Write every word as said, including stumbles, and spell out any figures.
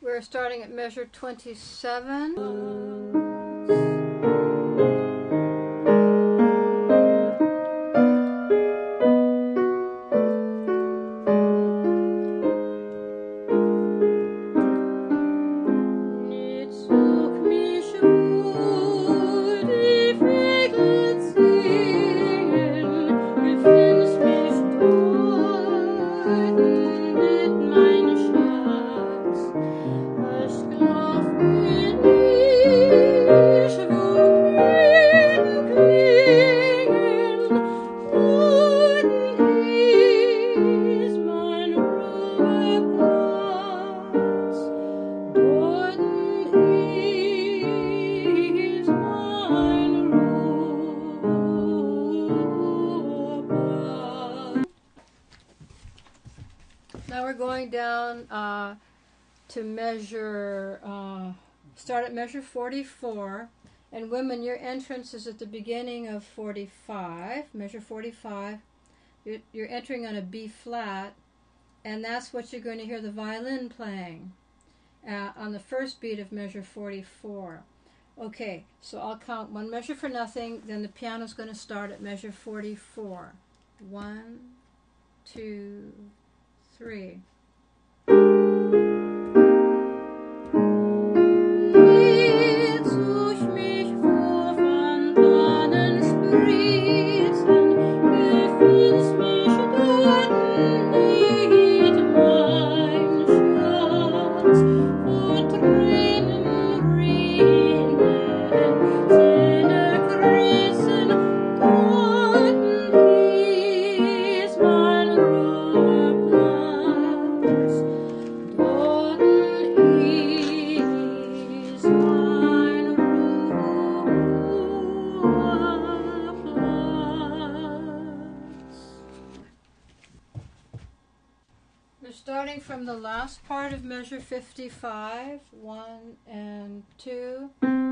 We're starting at measure twenty-seven. Now we're going down uh, to measure, uh, start at measure forty-four. And women, your entrance is at the beginning of forty-five, measure forty-five. You're, you're entering on a B flat, and that's what you're going to hear the violin playing uh, on the first beat of measure forty-four. Okay, so I'll count one measure for nothing, then the piano's going to start at measure forty-four. One, two, three. We're starting from the last part of measure fifty-five, one and two.